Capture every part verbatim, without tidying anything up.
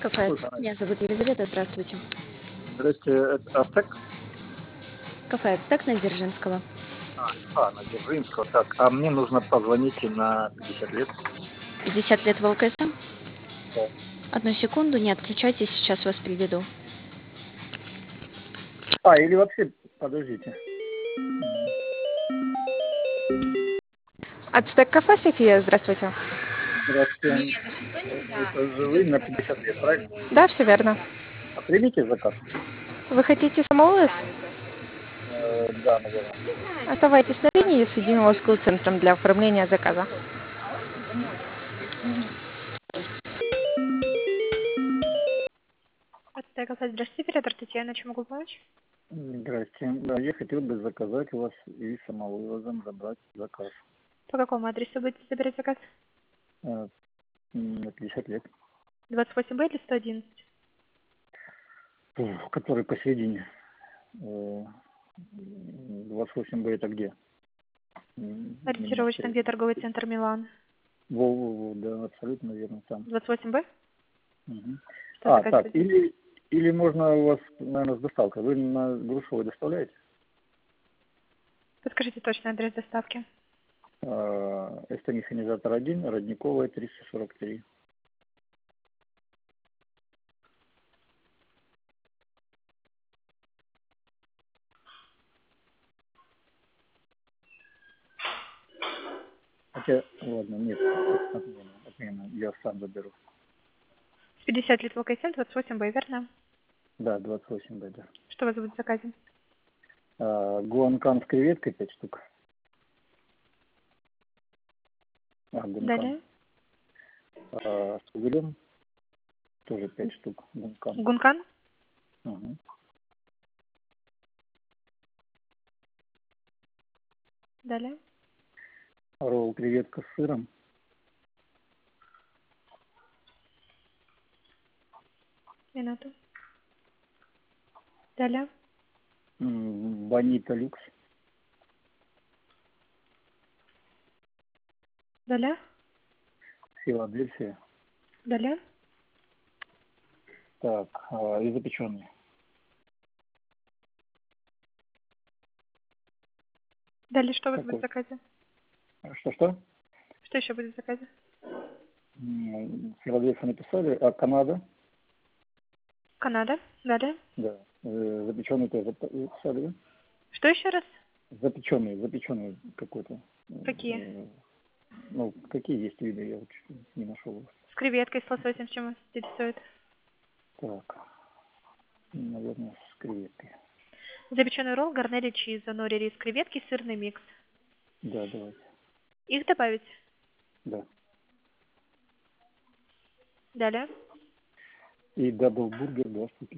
Кафе Слушай, «Ацтек». Меня зовут Елизавета. Здравствуйте. здрасте, это Ацтек? Кафе «Ацтек» на Дзержинского. А, а, на Дзержинского. Так, а мне нужно позвонить на пятьдесят лет. пятьдесят лет в ЛКСМ? Да. Одну секунду, не отключайтесь, сейчас вас приведу. А, или вообще, подождите. «Ацтек» кафе, София, здравствуйте. Здравствуйте. Это же вы на пятьдесят лет, правильно? Да, все верно. А примите заказ? Вы хотите самоуз? Э, да, наверное. Оставайтесь на линии, я соединю вас с колл-центром для оформления заказа. «Ацтек» кафе, здравствуйте, оператор Татьяна, чем могу помочь? Здрасте. Да, я хотел бы заказать у вас и самовывозом забрать заказ. По какому адресу будете забирать заказ? Э, на пятьдесят лет. двадцать восемь Б или сто одиннадцать? Ух, который посередине. Э, двадцать восемь Б это где? М, Ориентировочно, где торговый центр «Милан»? Во-во-во, да, абсолютно верно, там. двадцать восемь Б? Мгм. Что А, заказывать так, будете? или, или можно у вас, наверное, с доставкой. Вы на Грушевой доставляете? Подскажите точный адрес доставки. А, эстомеханизатор один, Родниковая, триста сорок три. Хотя, ладно, нет, отмена, отмена, я сам заберу. пятьдесят лет в ЛКСМ, двадцать восемь Б, верно? Да, двадцать восемь Б, да. Что у вас будет в заказе? А, гуанкан с креветкой пять штук. А, гункан. Далее. А, с угрем тоже пять штук. Гункан. Гункан. Угу. Далее. Ролл креветка с сыром. Минуту. Далее. М, Бонита люкс. Далее. Филадельфия. Далее. Так, а, и запеченные. Далее, что у вас будет в Какой? заказе? Что-что? Что еще будет в заказе? М, Филадельфия написали, а Канада? Канада. Далее. Да. Э, Запеченный тоже написали, да? Что еще раз? Запеченный, запеченный какой-то. Какие? Э, Ну, какие есть виды, я вот чуть не нашел. С креветкой, с лососем, с чем вас интересует? Так, наверное, с креветкой. Запеченный ролл, гарнели чиза, нори, рис, креветки, сырный микс. Да, давайте. Их добавить? Да. Далее. И даблбургер два штуки.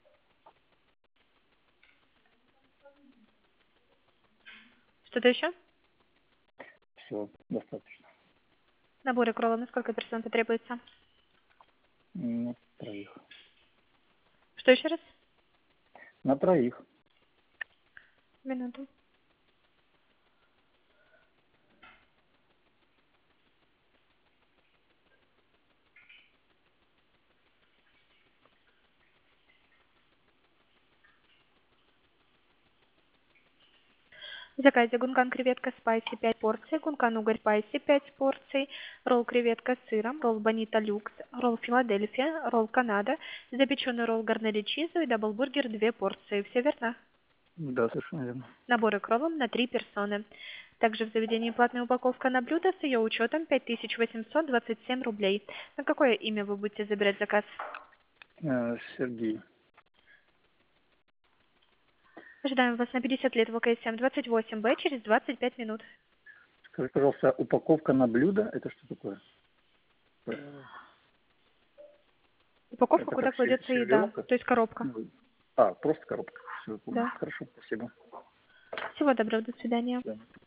Что-то еще? Все, достаточно. Наборы кролла на сколько персон потребуется? На троих. Что еще раз? На троих. Минуту. В заказе гункан креветка спайси пять порций, гункан угорь спайси пять порций, ролл креветка с сыром, ролл бонита люкс, ролл филадельфия, ролл канада, запеченный ролл гарнели чизу и даблбургер две порции. Все верно? Да, совершенно верно. Наборы кроллом на три персоны. Также в заведении платная упаковка на блюдо с ее учетом пять тысяч восемьсот двадцать семь рублей. На какое имя вы будете забирать заказ? Э, Сергей. Ожидаем вас на пятьдесят лет в ВКСМ двадцать восемь Б через двадцать пять минут. Скажи, пожалуйста, упаковка на блюдо, это что такое? Э, Упаковка, Это куда как сер- кладется еда, сервировка? то есть коробка. Ну, А, просто коробка. Все, понял. Да. Хорошо, спасибо. Всего доброго, до свидания. До свидания.